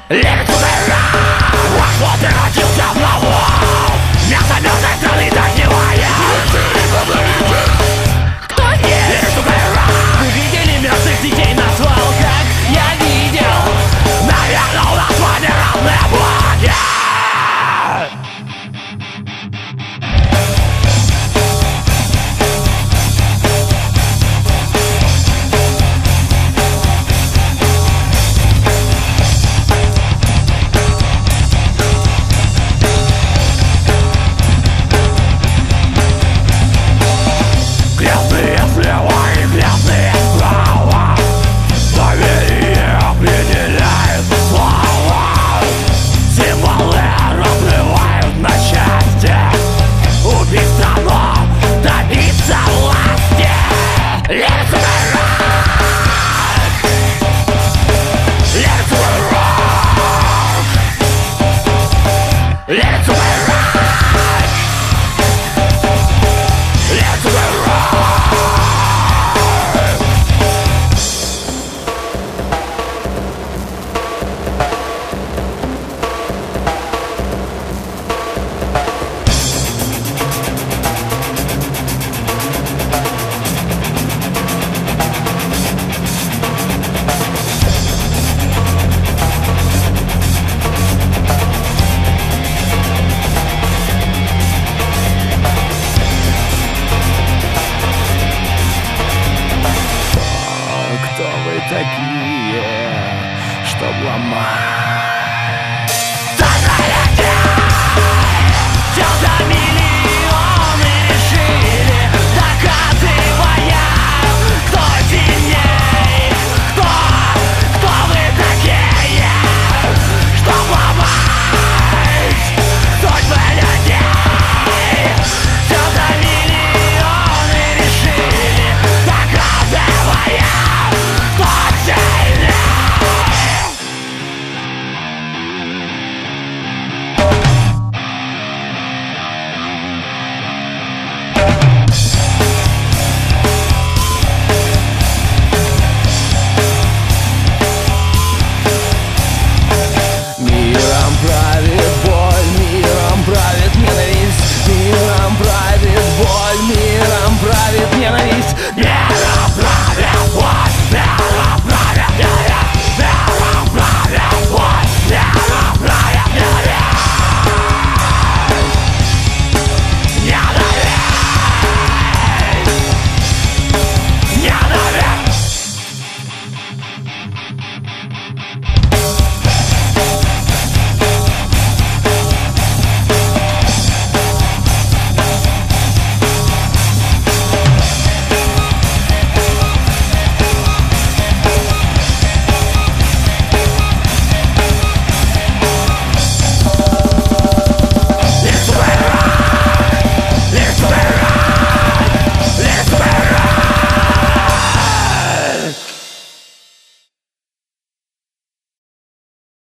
Левит умирал, вот ты родился в нову. Мясо мертвой страны догнивает. Кто есть? Левит умирал. Вы видели мертвых детей на свалках? Я видел. Наверное, у нас с вами равные боги. Грязные слева и грязные справа. Доверие определяет слова. Символы разрывают на части. Убить страну, добиться власти. Левит умирать. Левит умирать. Левит умирать. Левит умирать. Кто вы такие, чтоб ломать?